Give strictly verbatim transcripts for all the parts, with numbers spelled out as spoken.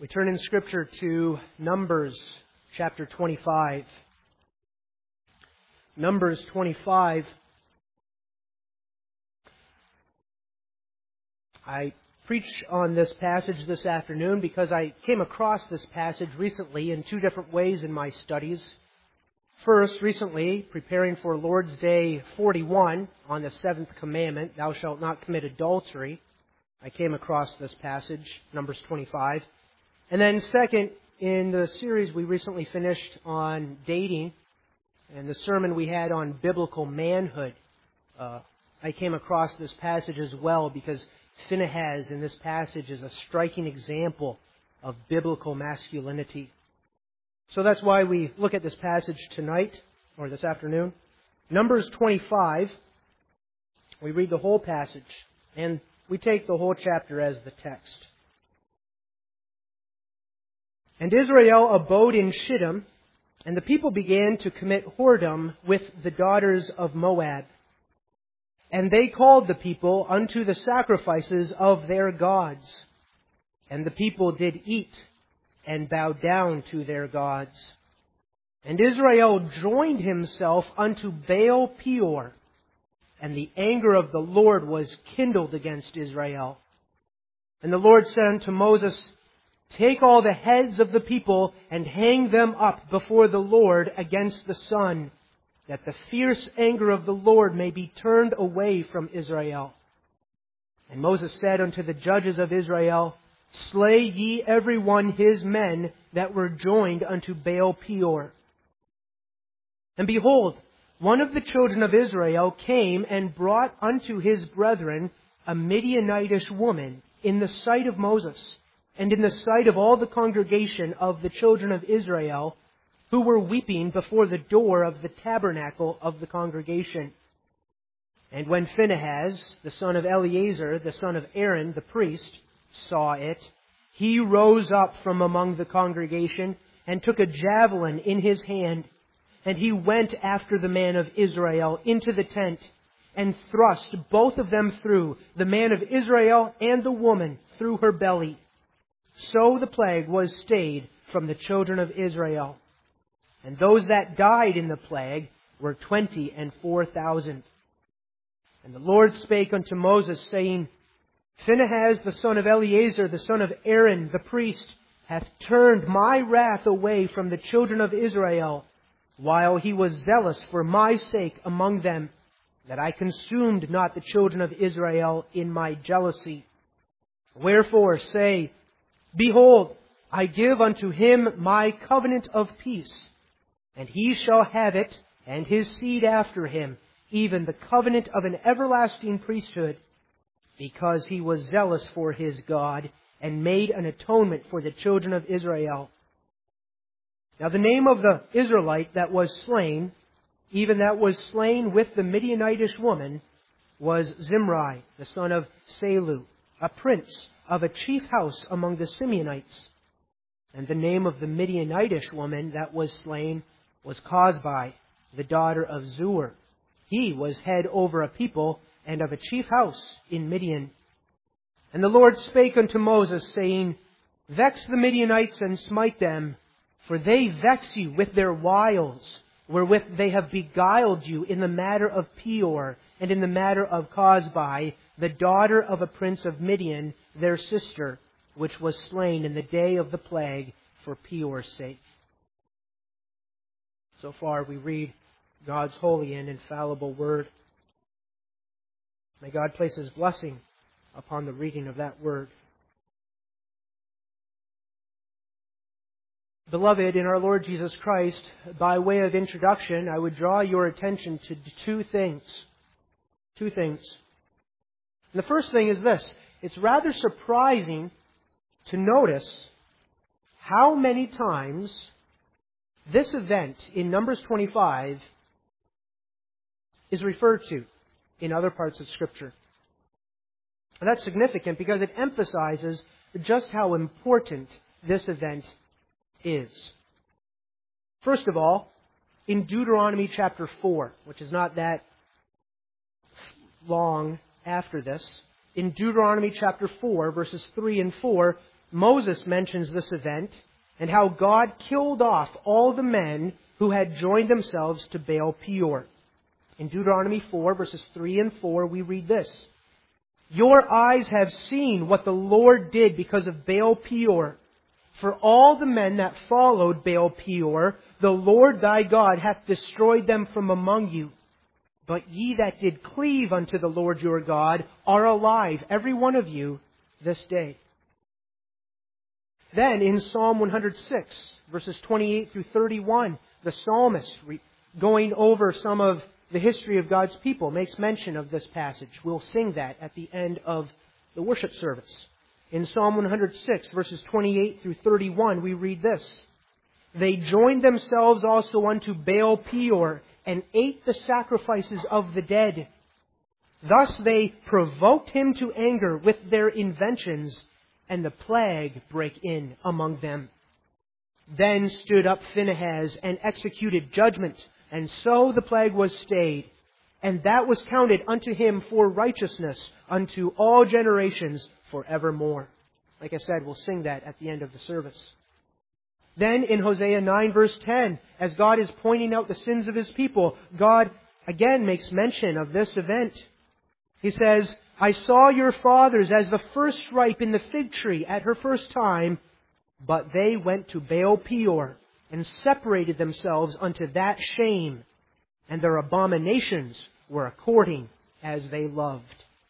We turn in Scripture to Numbers chapter twenty-five. Numbers twenty-five. I preach on this passage this afternoon because I came across this passage recently in two different ways in my studies. First, recently, preparing for Lord's Day forty-one on the seventh commandment, thou shalt not commit adultery, I came across this passage, Numbers twenty-five. And then second, in the series we recently finished on dating and the sermon we had on biblical manhood, uh, I came across this passage as well because Phinehas in this passage is a striking example of biblical masculinity. So that's why we look at this passage tonight, or this afternoon. Numbers twenty-five, we read the whole passage, and we take the whole chapter as the text. And Israel abode in Shittim, and the people began to commit whoredom with the daughters of Moab. And they called the people unto the sacrifices of their gods. And the people did eat and bow down to their gods. And Israel joined himself unto Baal Peor, and the anger of the Lord was kindled against Israel. And the Lord said unto Moses, take all the heads of the people and hang them up before the Lord against the sun, that the fierce anger of the Lord may be turned away from Israel. And Moses said unto the judges of Israel, slay ye every one his men that were joined unto Baal Peor. And behold, one of the children of Israel came and brought unto his brethren a Midianitish woman in the sight of Moses, and in the sight of all the congregation of the children of Israel, who were weeping before the door of the tabernacle of the congregation. And when Phinehas, the son of Eleazar, the son of Aaron, the priest, saw it, he rose up from among the congregation and took a javelin in his hand, and he went after the man of Israel into the tent, and thrust both of them through, the man of Israel and the woman, through her belly. So the plague was stayed from the children of Israel. And those that died in the plague were twenty and four thousand. And the Lord spake unto Moses, saying, Phinehas, the son of Eleazar, the son of Aaron, the priest, hath turned my wrath away from the children of Israel, while he was zealous for my sake among them, that I consumed not the children of Israel in my jealousy. Wherefore say, behold, I give unto him my covenant of peace, and he shall have it, and his seed after him, even the covenant of an everlasting priesthood, because he was zealous for his God, and made an atonement for the children of Israel. Now the name of the Israelite that was slain, even that was slain with the Midianitish woman, was Zimri, the son of Salu, a prince of a chief house among the Simeonites. And the name of the Midianitish woman that was slain was Cosbi, the daughter of Zur. He was head over a people and of a chief house in Midian. And the Lord spake unto Moses, saying, vex the Midianites and smite them, for they vex you with their wiles, wherewith they have beguiled you in the matter of Peor, and in the matter of Cosbi, the daughter of a prince of Midian, their sister, which was slain in the day of the plague for Peor's sake. So far we read God's holy and infallible word. May God place His blessing upon the reading of that word. Beloved, in our Lord Jesus Christ, by way of introduction, I would draw your attention to two things. Two things. And the first thing is this. It's rather surprising to notice how many times this event in Numbers twenty-five is referred to in other parts of Scripture. And that's significant because it emphasizes just how important this event is. First of all, in Deuteronomy chapter four, which is not that long after this, in Deuteronomy chapter four, verses three and four, Moses mentions this event and how God killed off all the men who had joined themselves to Baal Peor. In Deuteronomy four, verses three and four, we read this. Your eyes have seen what the Lord did because of Baal Peor. For all the men that followed Baal Peor, the Lord thy God hath destroyed them from among you. But ye that did cleave unto the Lord your God are alive, every one of you, this day. Then in Psalm one hundred six, verses twenty-eight through thirty-one, the psalmist, going over some of the history of God's people, makes mention of this passage. We'll sing that at the end of the worship service. In Psalm one hundred six, verses twenty-eight through thirty-one, we read this. They joined themselves also unto Baal Peor, and ate the sacrifices of the dead. Thus they provoked him to anger with their inventions, and the plague brake in among them. Then stood up Phinehas and executed judgment, and so the plague was stayed. And that was counted unto him for righteousness unto all generations forevermore. Like I said, we'll sing that at the end of the service. Then in Hosea nine verse ten, as God is pointing out the sins of His people, God again makes mention of this event. He says, I saw your fathers as the first ripe in the fig tree at her first time, but they went to Baal Peor and separated themselves unto that shame, and their abominations were according as they loved.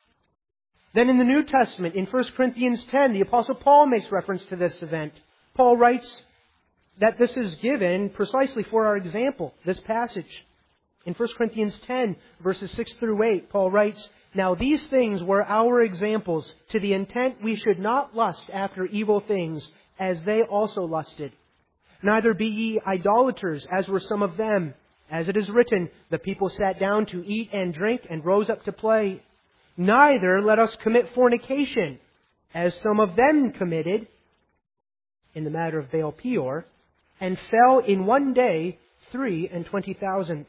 Then in the New Testament, in First Corinthians ten, the Apostle Paul makes reference to this event. Paul writes that this is given precisely for our example, this passage. In First Corinthians ten, verses six through eight, Paul writes, Now these things were our examples, to the intent we should not lust after evil things, as they also lusted. Neither be ye idolaters, as were some of them. As it is written, the people sat down to eat and drink, and rose up to play. Neither let us commit fornication, as some of them committed, in the matter of Baal Peor, and fell in one day three and twenty thousand.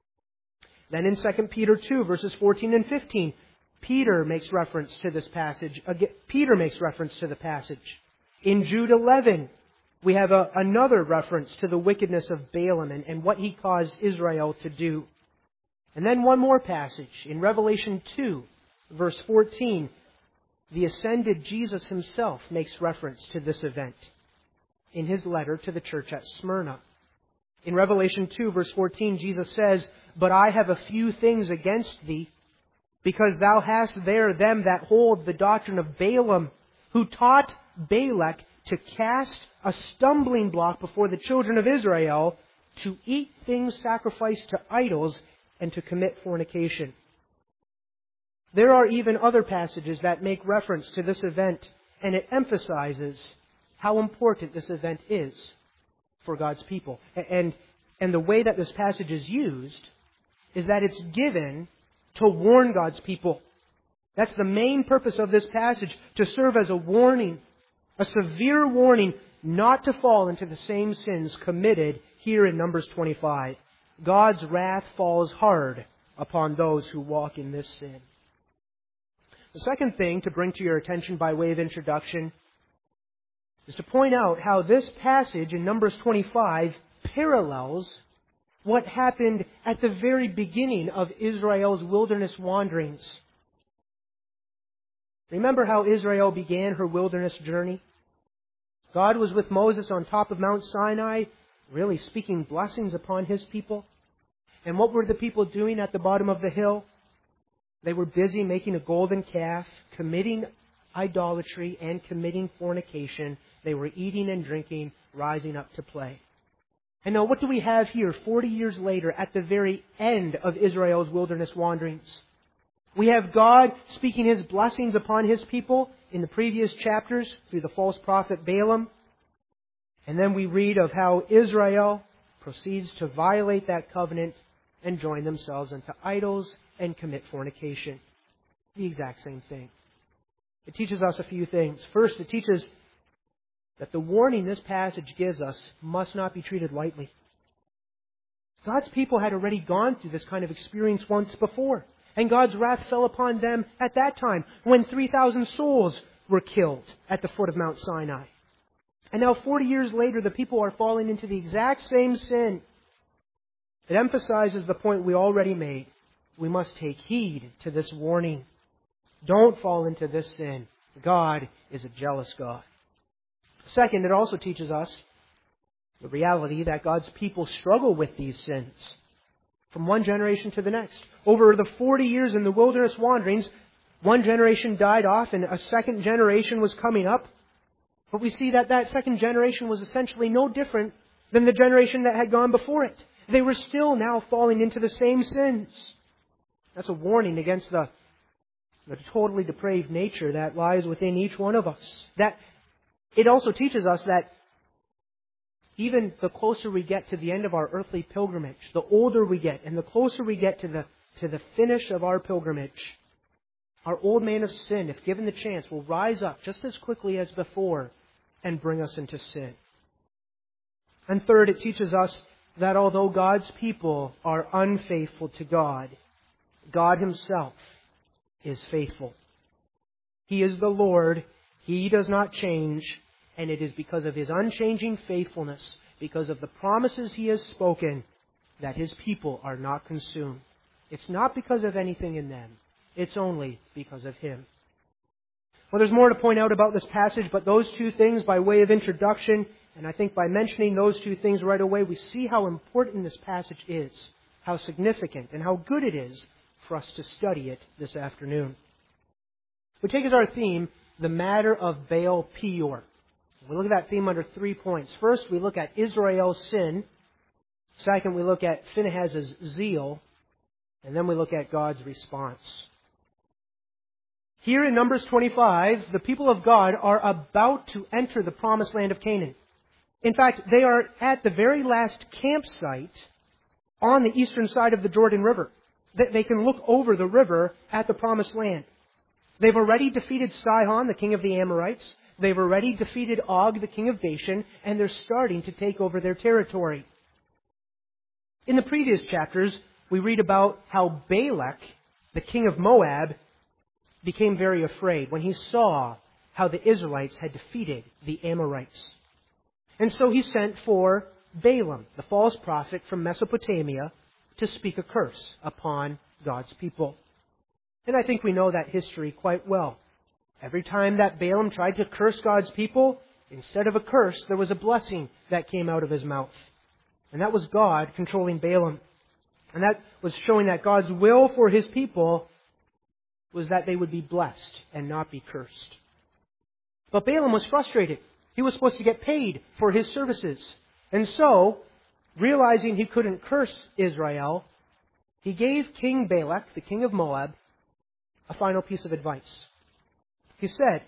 Then in Second Peter two, verses fourteen and fifteen, Peter makes reference to this passage. Peter makes reference to the passage. In Jude eleven, we have a, another reference to the wickedness of Balaam and, and what he caused Israel to do. And then one more passage. In Revelation two, verse fourteen, the ascended Jesus Himself makes reference to this event in His letter to the church at Smyrna. In Revelation two, verse fourteen, Jesus says, But I have a few things against thee, because thou hast there them that hold the doctrine of Balaam, who taught Balak to cast a stumbling block before the children of Israel, to eat things sacrificed to idols, and to commit fornication. There are even other passages that make reference to this event, and it emphasizes how important this event is for God's people. And, and the way that this passage is used is that it's given to warn God's people. That's the main purpose of this passage, to serve as a warning, a severe warning not to fall into the same sins committed here in Numbers twenty-five. God's wrath falls hard upon those who walk in this sin. The second thing to bring to your attention by way of introduction is to point out how this passage in Numbers twenty-five parallels what happened at the very beginning of Israel's wilderness wanderings. Remember how Israel began her wilderness journey? God was with Moses on top of Mount Sinai, really speaking blessings upon His people. And what were the people doing at the bottom of the hill? They were busy making a golden calf, committing idolatry, and committing fornication. They were eating and drinking, rising up to play. And now what do we have here forty years later at the very end of Israel's wilderness wanderings? We have God speaking His blessings upon His people in the previous chapters through the false prophet Balaam. And then we read of how Israel proceeds to violate that covenant and join themselves unto idols and commit fornication. The exact same thing. It teaches us a few things. First, it teaches that the warning this passage gives us must not be treated lightly. God's people had already gone through this kind of experience once before. And God's wrath fell upon them at that time when three thousand souls were killed at the foot of Mount Sinai. And now forty years later, the people are falling into the exact same sin. It emphasizes the point we already made. We must take heed to this warning. Don't fall into this sin. God is a jealous God. Second, it also teaches us the reality that God's people struggle with these sins from one generation to the next. Over the forty years in the wilderness wanderings, one generation died off and a second generation was coming up. But we see that that second generation was essentially no different than the generation that had gone before it. They were still now falling into the same sins. That's a warning against the, the totally depraved nature that lies within each one of us. That it also teaches us that even the closer we get to the end of our earthly pilgrimage, the older we get and the closer we get to the, to the finish of our pilgrimage, our old man of sin, if given the chance, will rise up just as quickly as before and bring us into sin. And third, it teaches us that although God's people are unfaithful to God, God Himself is faithful. He is the Lord. He does not change. And it is because of His unchanging faithfulness, because of the promises He has spoken, that His people are not consumed. It's not because of anything in them. It's only because of Him. Well, there's more to point out about this passage, but those two things by way of introduction, and I think by mentioning those two things right away, we see how important this passage is, how significant, and how good it is for us to study it this afternoon. We take as our theme the matter of Baal Peor. We look at that theme under three points. First, we look at Israel's sin. Second, we look at Phinehas's zeal. And then we look at God's response. Here in Numbers twenty-five, the people of God are about to enter the promised land of Canaan. In fact, they are at the very last campsite on the eastern side of the Jordan River. They can look over the river at the promised land. They've already defeated Sihon, the king of the Amorites. They've already defeated Og, the king of Bashan, and they're starting to take over their territory. In the previous chapters, we read about how Balak, the king of Moab, became very afraid when he saw how the Israelites had defeated the Amorites. And so he sent for Balaam, the false prophet from Mesopotamia, to speak a curse upon God's people. And I think we know that history quite well. Every time that Balaam tried to curse God's people, instead of a curse, there was a blessing that came out of his mouth. And that was God controlling Balaam. And that was showing that God's will for His people was that they would be blessed and not be cursed. But Balaam was frustrated. He was supposed to get paid for his services. And so, realizing he couldn't curse Israel, he gave King Balak, the king of Moab, a final piece of advice. He said,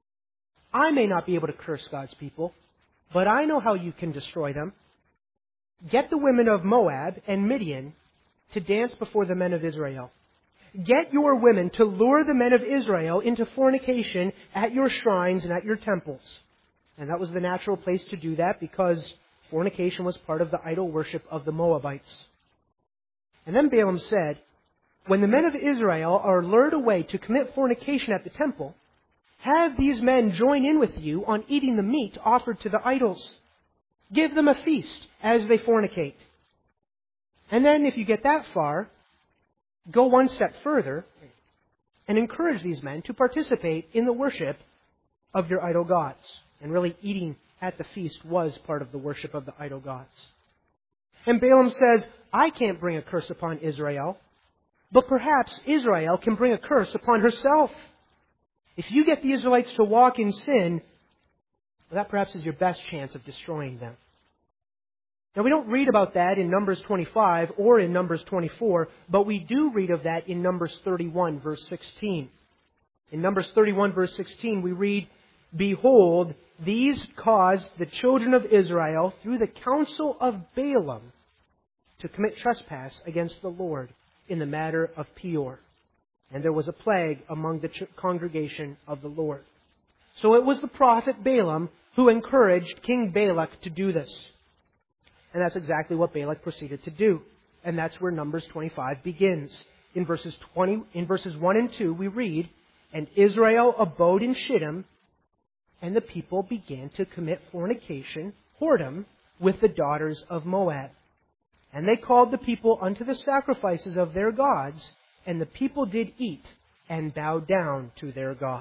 I may not be able to curse God's people, but I know how you can destroy them. Get the women of Moab and Midian to dance before the men of Israel. Get your women to lure the men of Israel into fornication at your shrines and at your temples. And that was the natural place to do that because fornication was part of the idol worship of the Moabites. And then Balaam said, when the men of Israel are lured away to commit fornication at the temple, have these men join in with you on eating the meat offered to the idols. Give them a feast as they fornicate. And then if you get that far, go one step further and encourage these men to participate in the worship of your idol gods. And really eating at the feast was part of the worship of the idol gods. And Balaam says, I can't bring a curse upon Israel, but perhaps Israel can bring a curse upon herself. If you get the Israelites to walk in sin, well, that perhaps is your best chance of destroying them. Now, we don't read about that in Numbers twenty-five or in Numbers twenty-four, but we do read of that in Numbers thirty-one, verse sixteen. In Numbers thirty-one, verse sixteen, we read, Behold, these caused the children of Israel, through the counsel of Balaam, to commit trespass against the Lord in the matter of Peor. And there was a plague among the congregation of the Lord. So it was the prophet Balaam who encouraged King Balak to do this. And that's exactly what Balak proceeded to do. And that's where Numbers twenty-five begins. In verses twenty, in verses one and two, we read, And Israel abode in Shittim, and the people began to commit fornication, whoredom, with the daughters of Moab. And they called the people unto the sacrifices of their gods, and the people did eat and bow down to their gods.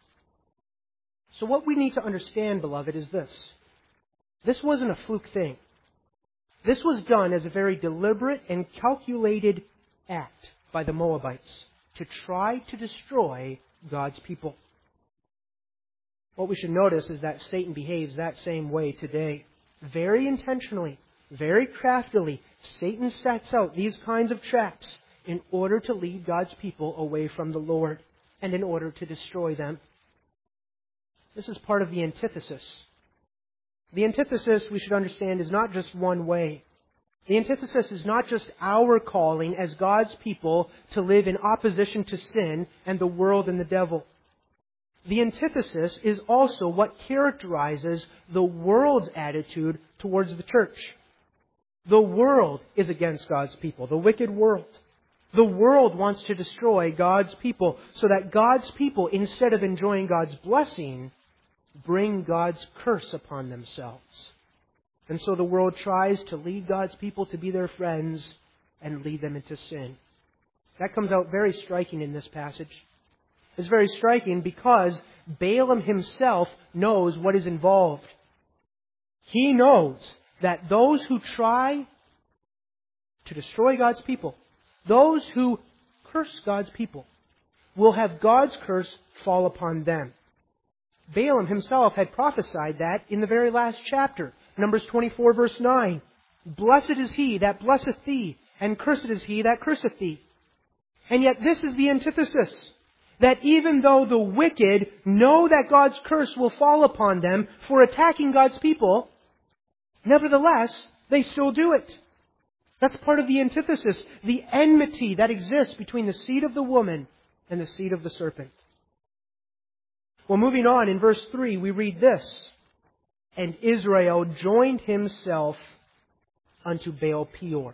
So what we need to understand, beloved, is this. This wasn't a fluke thing. This was done as a very deliberate and calculated act by the Moabites to try to destroy God's people. What we should notice is that Satan behaves that same way today. Very intentionally, very craftily, Satan sets out these kinds of traps in order to lead God's people away from the Lord and in order to destroy them. This is part of the antithesis. The antithesis, we should understand, is not just one way. The antithesis is not just our calling as God's people to live in opposition to sin and the world and the devil. The antithesis is also what characterizes the world's attitude towards the church. The world is against God's people, the wicked world. The world wants to destroy God's people so that God's people, instead of enjoying God's blessing, bring God's curse upon themselves. And so the world tries to lead God's people to be their friends and lead them into sin. That comes out very striking in this passage. It's very striking because Balaam himself knows what is involved. He knows that those who try to destroy God's people, those who curse God's people, will have God's curse fall upon them. Balaam himself had prophesied that in the very last chapter, Numbers twenty-four, verse nine. Blessed is he that blesseth thee, and cursed is he that curseth thee. And yet this is the antithesis. That even though the wicked know that God's curse will fall upon them for attacking God's people, nevertheless, they still do it. That's part of the antithesis, the enmity that exists between the seed of the woman and the seed of the serpent. Well, moving on, in verse three, we read this. And Israel joined himself unto Baal Peor.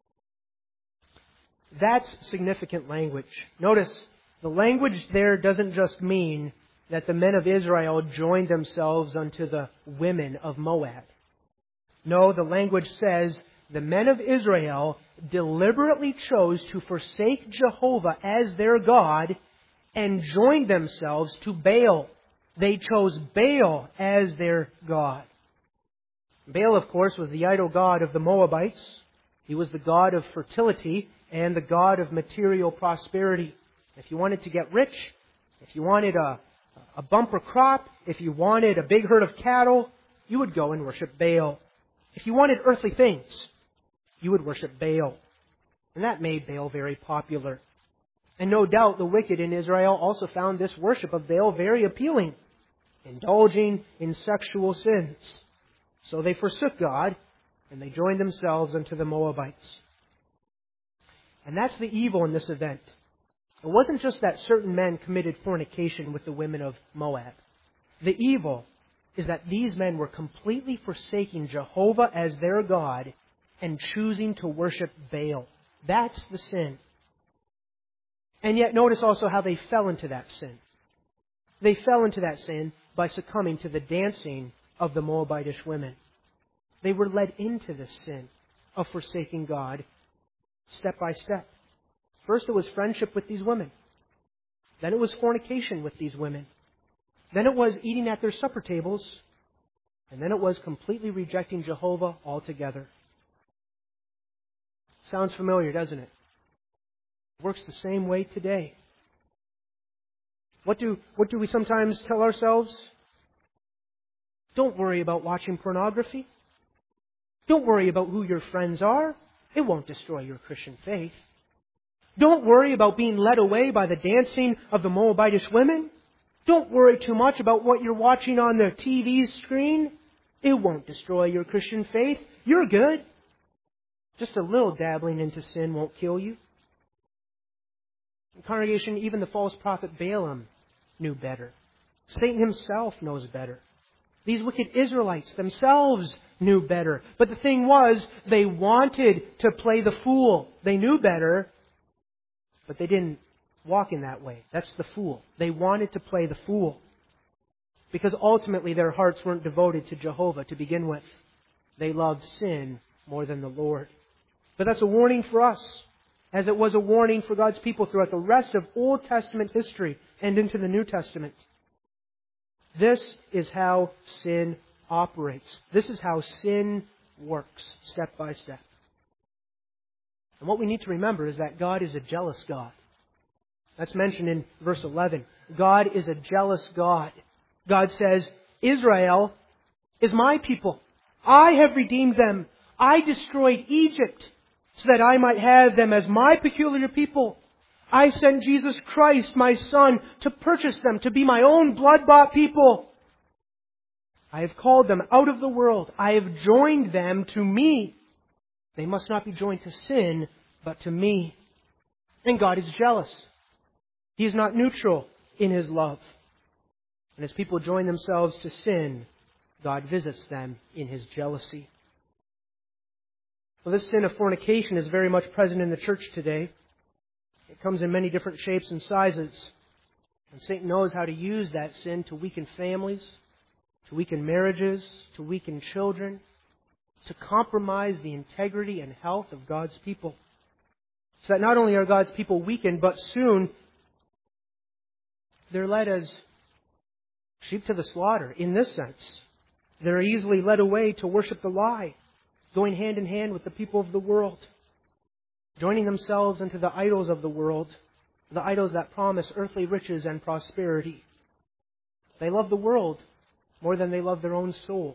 That's significant language. Notice, the language there doesn't just mean that the men of Israel joined themselves unto the women of Moab. No, the language says the men of Israel deliberately chose to forsake Jehovah as their God and joined themselves to Baal. They chose Baal as their god. Baal, of course, was the idol god of the Moabites. He was the god of fertility and the god of material prosperity. If you wanted to get rich, if you wanted a, a bumper crop, if you wanted a big herd of cattle, you would go and worship Baal. If you wanted earthly things, you would worship Baal. And that made Baal very popular. And no doubt the wicked in Israel also found this worship of Baal very appealing, indulging in sexual sins. So they forsook God and they joined themselves unto the Moabites. And that's the evil in this event. It wasn't just that certain men committed fornication with the women of Moab. The evil is that these men were completely forsaking Jehovah as their God and choosing to worship Baal. That's the sin. And yet notice also how they fell into that sin. They fell into that sin by succumbing to the dancing of the Moabitish women. They were led into this sin of forsaking God step by step. First it was friendship with these women. Then it was fornication with these women. Then it was eating at their supper tables. And then it was completely rejecting Jehovah altogether. Sounds familiar, doesn't it? It works the same way today. What do, what do we sometimes tell ourselves? Don't worry about watching pornography. Don't worry about who your friends are. It won't destroy your Christian faith. Don't worry about being led away by the dancing of the Moabitish women. Don't worry too much about what you're watching on the T V screen. It won't destroy your Christian faith. You're good. Just a little dabbling into sin won't kill you. The congregation, even the false prophet Balaam knew better. Satan himself knows better. These wicked Israelites themselves knew better. But the thing was, they wanted to play the fool. They knew better, but they didn't walk in that way. That's the fool. They wanted to play the fool. Because ultimately their hearts weren't devoted to Jehovah to begin with. They loved sin more than the Lord. But that's a warning for us, as it was a warning for God's people throughout the rest of Old Testament history and into the New Testament. This is how sin operates. This is how sin works, step by step. And what we need to remember is that God is a jealous God. That's mentioned in verse eleven. God is a jealous God. God says, Israel is my people. I have redeemed them. I destroyed Egypt so that I might have them as my peculiar people. I sent Jesus Christ, my Son, to purchase them, to be my own blood-bought people. I have called them out of the world. I have joined them to me. They must not be joined to sin, but to me. And God is jealous. He is not neutral in His love. And as people join themselves to sin, God visits them in His jealousy. Well, this sin of fornication is very much present in the church today. It comes in many different shapes and sizes. And Satan knows how to use that sin to weaken families, to weaken marriages, to weaken children, to compromise the integrity and health of God's people. So that not only are God's people weakened, but soon they're led as sheep to the slaughter, in this sense. They're easily led away to worship the lie, going hand in hand with the people of the world, joining themselves into the idols of the world, the idols that promise earthly riches and prosperity. They love the world more than they love their own soul.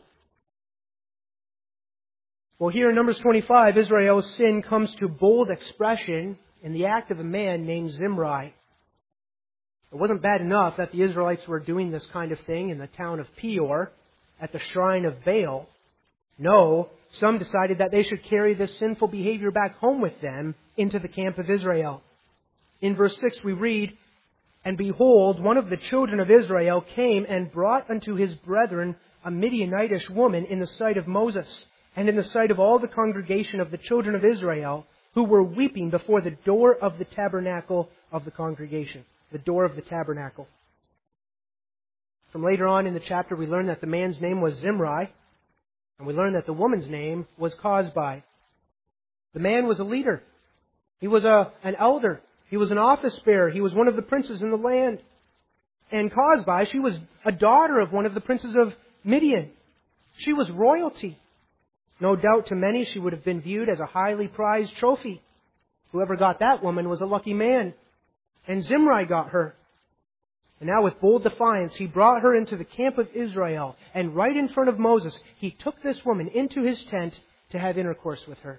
Well, here in Numbers twenty-five, Israel's sin comes to bold expression in the act of a man named Zimri. It wasn't bad enough that the Israelites were doing this kind of thing in the town of Peor at the shrine of Baal. No, some decided that they should carry this sinful behavior back home with them into the camp of Israel. In verse six we read, And behold, one of the children of Israel came and brought unto his brethren a Midianitish woman in the sight of Moses, and in the sight of all the congregation of the children of Israel, who were weeping before the door of the tabernacle of the congregation. The door of the tabernacle. From later on in the chapter, we learn that the man's name was Zimri, and we learn that the woman's name was Cosbi. The man was a leader. He was a, an elder. He was an office bearer. He was one of the princes in the land. And Cosbi, she was a daughter of one of the princes of Midian. She was royalty. No doubt to many she would have been viewed as a highly prized trophy. Whoever got that woman was a lucky man. And Zimri got her. And now with bold defiance, he brought her into the camp of Israel. And right in front of Moses, he took this woman into his tent to have intercourse with her.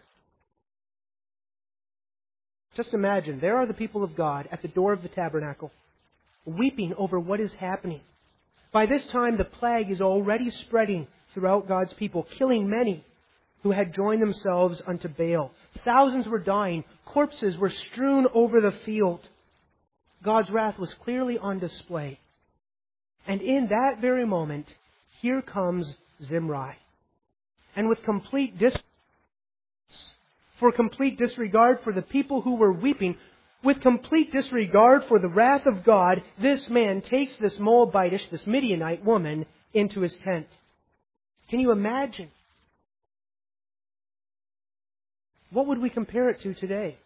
Just imagine, there are the people of God at the door of the tabernacle, weeping over what is happening. By this time, the plague is already spreading throughout God's people, killing many who had joined themselves unto Baal. Thousands were dying. Corpses were strewn over the field. God's wrath was clearly on display. And in that very moment, here comes Zimri. And with complete dis- for complete disregard for the people who were weeping, with complete disregard for the wrath of God, this man takes this Moabitish, this Midianite woman, into his tent. Can you imagine? What would we compare it to today?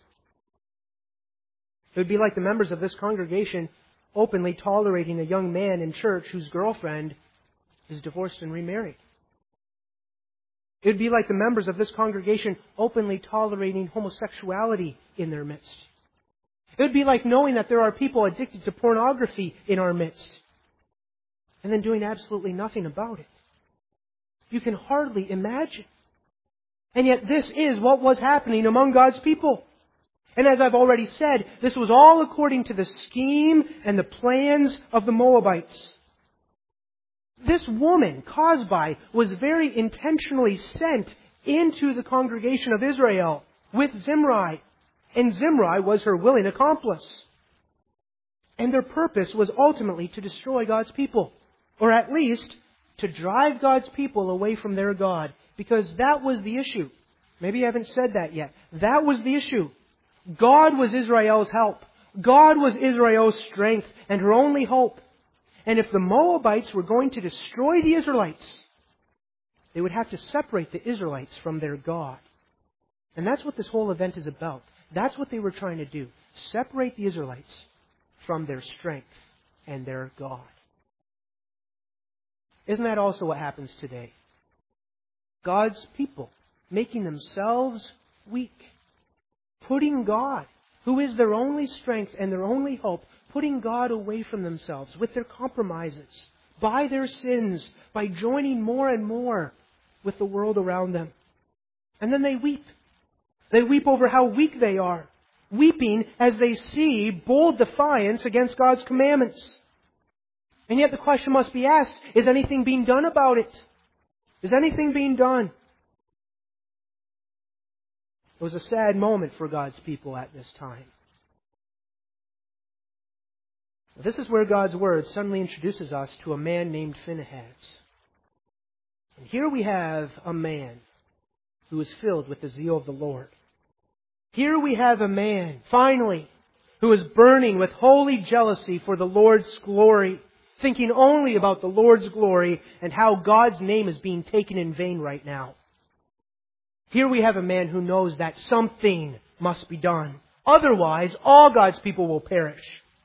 It would be like the members of this congregation openly tolerating a young man in church whose girlfriend is divorced and remarried. It would be like the members of this congregation openly tolerating homosexuality in their midst. It would be like knowing that there are people addicted to pornography in our midst and then doing absolutely nothing about it. You can hardly imagine. And yet this is what was happening among God's people. And as I've already said, this was all according to the scheme and the plans of the Moabites. This woman, Cosbi, was very intentionally sent into the congregation of Israel with Zimri. And Zimri was her willing accomplice. And their purpose was ultimately to destroy God's people. Or at least to drive God's people away from their God. Because that was the issue. Maybe I haven't said that yet. That was the issue. God was Israel's help. God was Israel's strength and her only hope. And if the Moabites were going to destroy the Israelites, they would have to separate the Israelites from their God. And that's what this whole event is about. That's what they were trying to do. Separate the Israelites from their strength and their God. Isn't that also what happens today? God's people making themselves weak. Putting God, who is their only strength and their only hope, putting God away from themselves with their compromises, by their sins, by joining more and more with the world around them. And then they weep. They weep over how weak they are, weeping as they see bold defiance against God's commandments. And yet the question must be asked, is anything being done about it? Is anything being done? It was a sad moment for God's people at this time. This is where God's Word suddenly introduces us to a man named Phinehas. And here we have a man who is filled with the zeal of the Lord. Here we have a man, finally, who is burning with holy jealousy for the Lord's glory, thinking only about the Lord's glory and how God's name is being taken in vain right now. Here we have a man who knows that something must be done. Otherwise, all God's people will perish.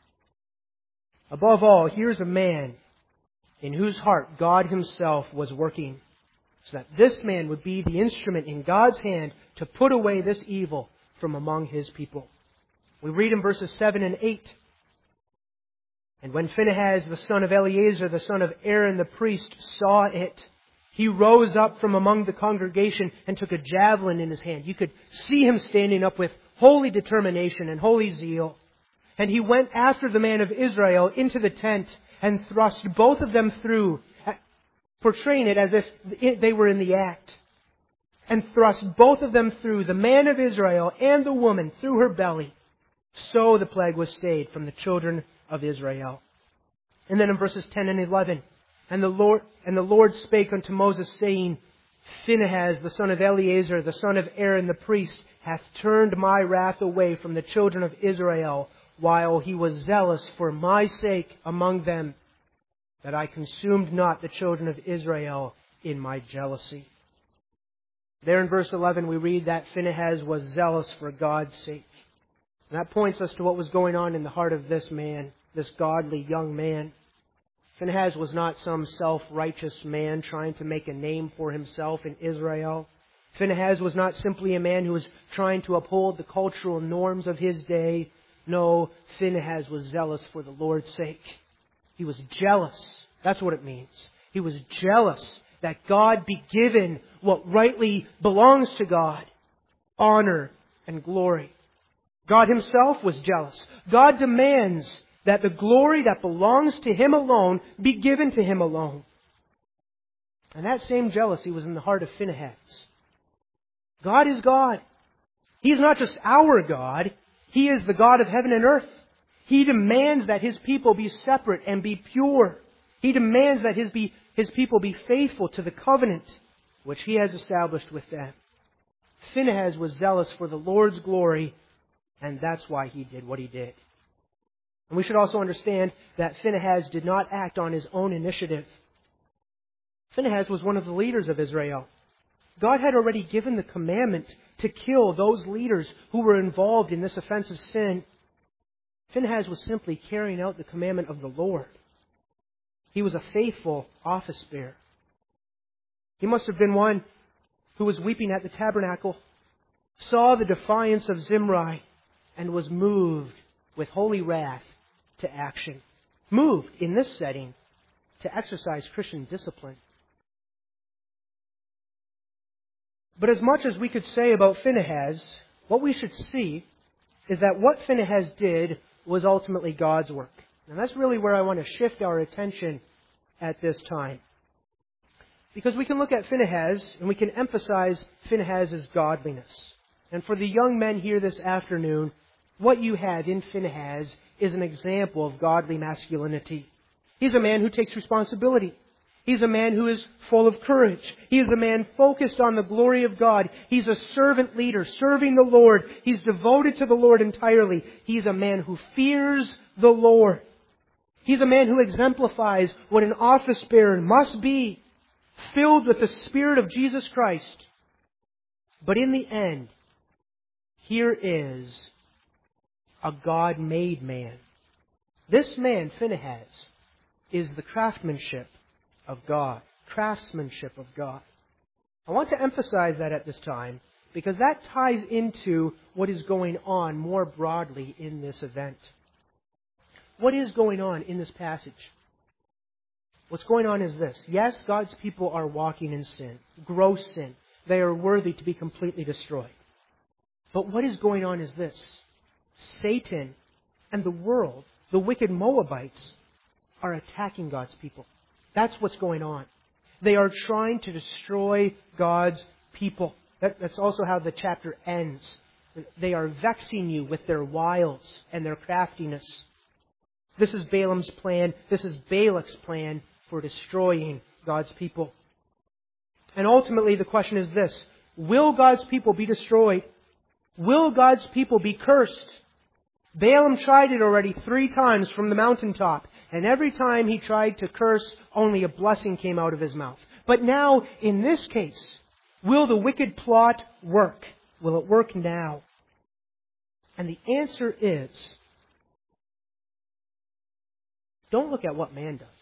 Above all, here's a man in whose heart God Himself was working, so that this man would be the instrument in God's hand to put away this evil from among His people. We read in verses seven and eight. And when Phinehas, the son of Eleazar, the son of Aaron, the priest, saw it, he rose up from among the congregation and took a javelin in his hand. You could see him standing up with holy determination and holy zeal. And he went after the man of Israel into the tent and thrust both of them through, portraying it as if they were in the act. And thrust both of them through, the man of Israel and the woman, through her belly. So the plague was stayed from the children of Israel. And then in verses ten and eleven, And the Lord and the Lord spake unto Moses, saying, Phinehas, the son of Eleazar, the son of Aaron, the priest, hath turned my wrath away from the children of Israel, while he was zealous for my sake among them, that I consumed not the children of Israel in my jealousy. There in verse eleven we read that Phinehas was zealous for God's sake. And that points us to what was going on in the heart of this man, this godly young man. Phinehas was not some self-righteous man trying to make a name for himself in Israel. Phinehas was not simply a man who was trying to uphold the cultural norms of his day. No, Phinehas was zealous for the Lord's sake. He was jealous. That's what it means. He was jealous that God be given what rightly belongs to God, honor and glory. God Himself was jealous. God demands that the glory that belongs to Him alone be given to Him alone. And that same jealousy was in the heart of Phinehas. God is God. He is not just our God. He is the God of heaven and earth. He demands that His people be separate and be pure. He demands that His, be, His people be faithful to the covenant which He has established with them. Phinehas was zealous for the Lord's glory, and that's why he did what he did. And we should also understand that Phinehas did not act on his own initiative. Phinehas was one of the leaders of Israel. God had already given the commandment to kill those leaders who were involved in this offensive sin. Phinehas was simply carrying out the commandment of the Lord. He was a faithful office bearer. He must have been one who was weeping at the tabernacle, saw the defiance of Zimri, and was moved with holy wrath to action. Moved, in this setting, to exercise Christian discipline. But as much as we could say about Phinehas, what we should see is that what Phinehas did was ultimately God's work. And that's really where I want to shift our attention at this time. Because we can look at Phinehas and we can emphasize Phinehas' godliness. And for the young men here this afternoon, what you have in Phinehas is an example of godly masculinity. He's a man who takes responsibility. He's a man who is full of courage. He is a man focused on the glory of God. He's a servant leader, serving the Lord. He's devoted to the Lord entirely. He's a man who fears the Lord. He's a man who exemplifies what an office bearer must be, filled with the Spirit of Jesus Christ. But in the end, here is a God-made man. This man, Phinehas, is the craftsmanship of God. Craftsmanship of God. I want to emphasize that at this time because that ties into what is going on more broadly in this event. What is going on in this passage? What's going on is this. Yes, God's people are walking in sin, gross sin. They are worthy to be completely destroyed. But what is going on is this. Satan and the world, the wicked Moabites, are attacking God's people. That's what's going on. They are trying to destroy God's people. That, that's also how the chapter ends. They are vexing you with their wiles and their craftiness. This is Balaam's plan. This is Balak's plan for destroying God's people. And ultimately the question is this. Will God's people be destroyed? Will God's people be cursed? Balaam tried it already three times from the mountaintop. And every time he tried to curse, only a blessing came out of his mouth. But now, in this case, will the wicked plot work? Will it work now? And the answer is, don't look at what man does.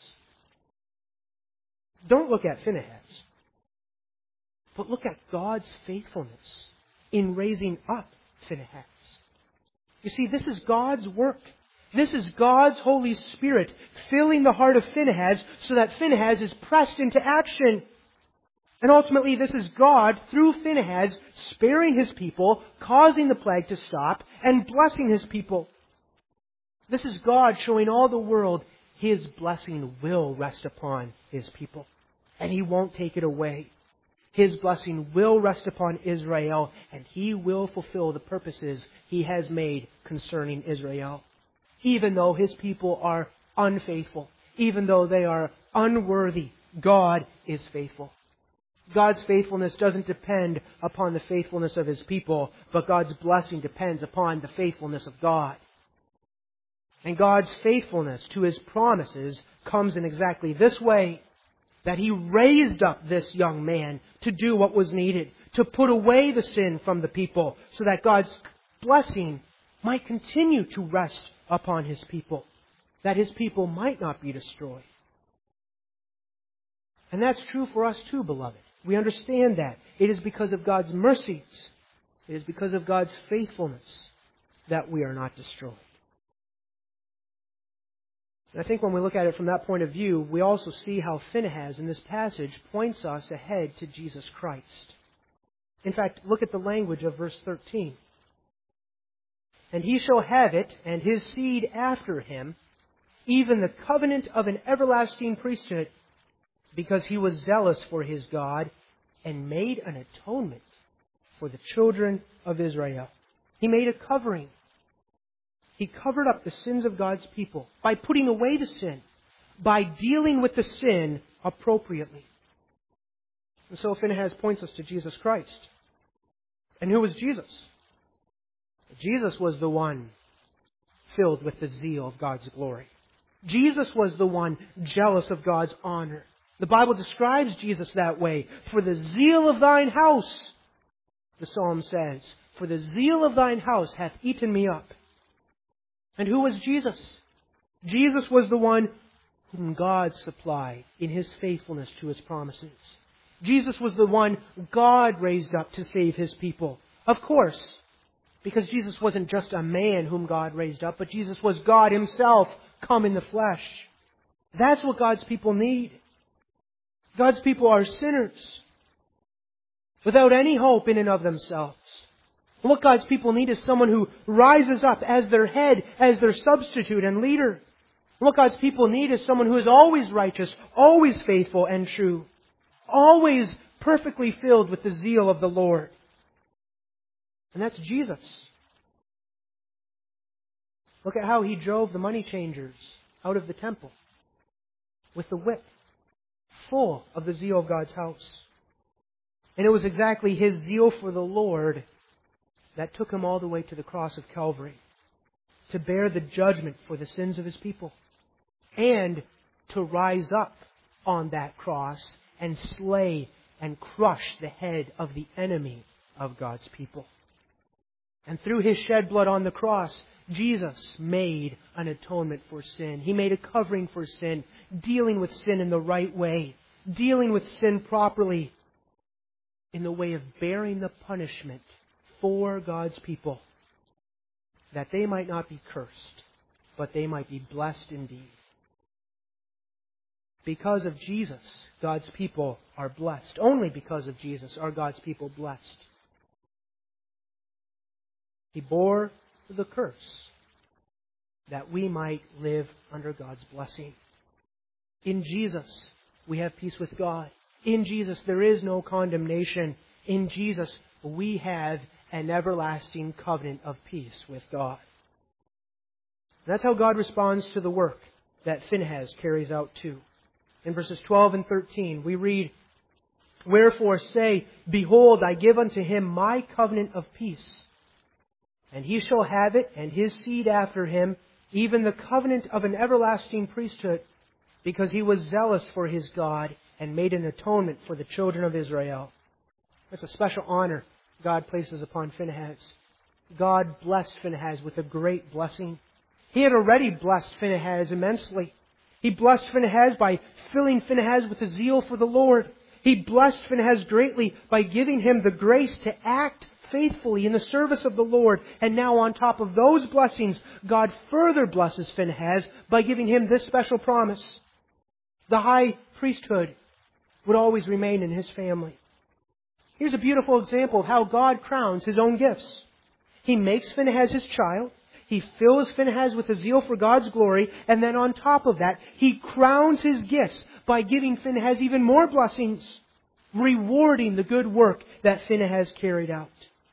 Don't look at Phinehas. But look at God's faithfulness in raising up Phinehas. You see, this is God's work. This is God's Holy Spirit filling the heart of Phinehas so that Phinehas is pressed into action. And ultimately, this is God, through Phinehas, sparing His people, causing the plague to stop, and blessing His people. This is God showing all the world His blessing will rest upon His people. And He won't take it away. His blessing will rest upon Israel, and He will fulfill the purposes He has made concerning Israel. Even though His people are unfaithful, even though they are unworthy, God is faithful. God's faithfulness doesn't depend upon the faithfulness of His people, but God's blessing depends upon the faithfulness of God. And God's faithfulness to His promises comes in exactly this way, that He raised up this young man to do what was needed, to put away the sin from the people, so that God's blessing might continue to rest upon His people, that His people might not be destroyed. And that's true for us too, beloved. We understand that. It is because of God's mercies, it is because of God's faithfulness that we are not destroyed. And I think when we look at it from that point of view, we also see how Phinehas in this passage points us ahead to Jesus Christ. In fact, look at the language of verse thirteen. And he shall have it, and his seed after him, even the covenant of an everlasting priesthood, because he was zealous for his God, and made an atonement for the children of Israel. He made a covering. He covered up the sins of God's people by putting away the sin, by dealing with the sin appropriately. And so Phinehas points us to Jesus Christ. And who was Jesus? Jesus was the one filled with the zeal of God's glory. Jesus was the one jealous of God's honor. The Bible describes Jesus that way. For the zeal of thine house, the psalm says, for the zeal of thine house hath eaten me up. And who was Jesus? Jesus was the one whom God supplied in His faithfulness to His promises. Jesus was the one God raised up to save His people. Of course, because Jesus wasn't just a man whom God raised up, but Jesus was God Himself come in the flesh. That's what God's people need. God's people are sinners without any hope in and of themselves. And what God's people need is someone who rises up as their head, as their substitute and leader. And what God's people need is someone who is always righteous, always faithful and true, always perfectly filled with the zeal of the Lord. And that's Jesus. Look at how He drove the money changers out of the temple with the whip. full of the zeal of God's house. And it was exactly his zeal for the Lord that took him all the way to the cross of Calvary, to bear the judgment for the sins of his people, and to rise up on that cross and slay and crush the head of the enemy of God's people. And through his shed blood on the cross, Jesus made an atonement for sin. He made a covering for sin, dealing with sin in the right way, dealing with sin properly, in the way of bearing the punishment for God's people, that they might not be cursed, but they might be blessed indeed. Because of Jesus, God's people are blessed. Only because of Jesus are God's people blessed. He bore the curse that we might live under God's blessing. In Jesus, we have peace with God. In Jesus, there is no condemnation. In Jesus, we have an everlasting covenant of peace with God. That's how God responds to the work that Phinehas carries out too. In verses twelve and thirteen, we read, "Wherefore say, Behold, I give unto him my covenant of peace. And he shall have it, and his seed after him, even the covenant of an everlasting priesthood, because he was zealous for his God, and made an atonement for the children of Israel." That's a special honor God places upon Phinehas. God blessed Phinehas with a great blessing. He had already blessed Phinehas immensely. He blessed Phinehas by filling Phinehas with a zeal for the Lord. He blessed Phinehas greatly by giving him the grace to act faithfully in the service of the Lord. And now on top of those blessings, God further blesses Phinehas by giving him this special promise. The high priesthood would always remain in his family. Here's a beautiful example of how God crowns His own gifts. He makes Phinehas His child. He fills Phinehas with a zeal for God's glory. And then on top of that, He crowns His gifts by giving Phinehas even more blessings, rewarding the good work that Phinehas carried out.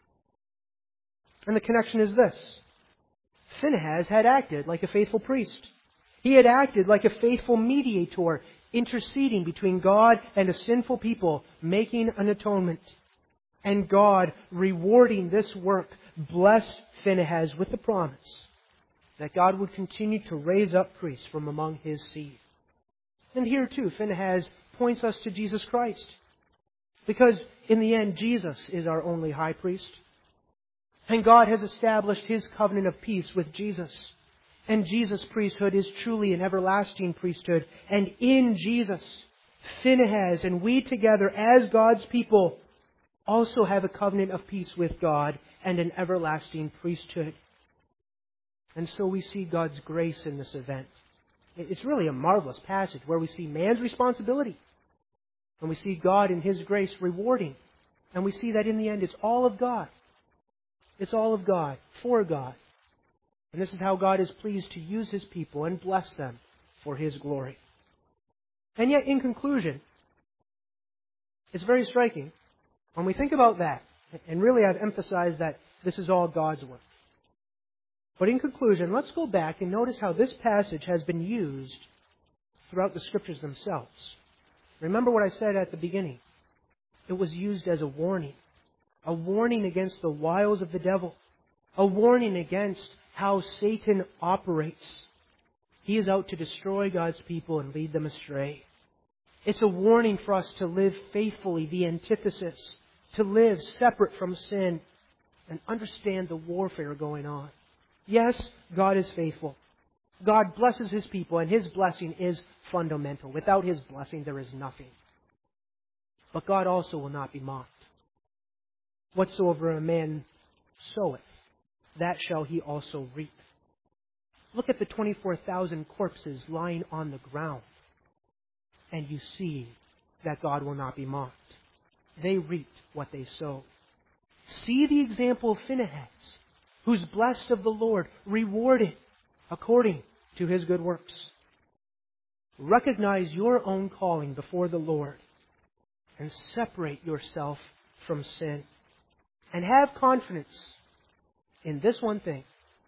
And the connection is this. Phinehas had acted like a faithful priest. He had acted like a faithful mediator, interceding between God and a sinful people, making an atonement. And God, rewarding this work, blessed Phinehas with the promise that God would continue to raise up priests from among his seed. And here too, Phinehas points us to Jesus Christ. Because in the end, Jesus is our only high priest. And God has established His covenant of peace with Jesus. And Jesus' priesthood is truly an everlasting priesthood. And in Jesus, Phinehas and we together as God's people also have a covenant of peace with God and an everlasting priesthood. And so we see God's grace in this event. It's really a marvelous passage where we see man's responsibility. And we see God in His grace rewarding. And we see that in the end it's all of God. It's all of God, for God. And this is how God is pleased to use His people and bless them for His glory. And yet, in conclusion, it's very striking when we think about that. And really, I've emphasized that this is all God's work. But in conclusion, let's go back and notice how this passage has been used throughout the Scriptures themselves. Remember what I said at the beginning. It was used as a warning. A warning against the wiles of the devil. A warning against how Satan operates. He is out to destroy God's people and lead them astray. It's a warning for us to live faithfully, the antithesis. To live separate from sin and understand the warfare going on. Yes, God is faithful. God blesses His people, and His blessing is fundamental. Without His blessing, there is nothing. But God also will not be mocked. Whatsoever a man soweth, that shall he also reap. Look at the twenty-four thousand corpses lying on the ground, and you see that God will not be mocked. They reaped what they sowed. See the example of Phinehas, who's blessed of the Lord, rewarded according to his good works. Recognize your own calling before the Lord and separate yourself from sin. And have confidence in this one thing.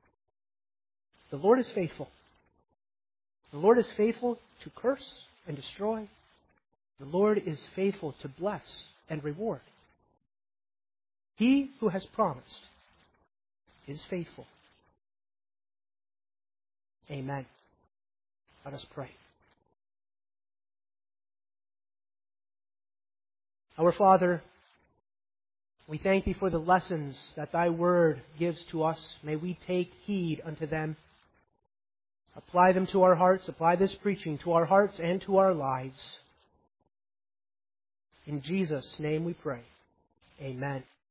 The Lord is faithful. The Lord is faithful to curse and destroy. The Lord is faithful to bless and reward. He who has promised is faithful. Amen. Let us pray. Our Father, we thank Thee for the lessons that Thy Word gives to us. May we take heed unto them. Apply them to our hearts. Apply this preaching to our hearts and to our lives. In Jesus' name we pray. Amen.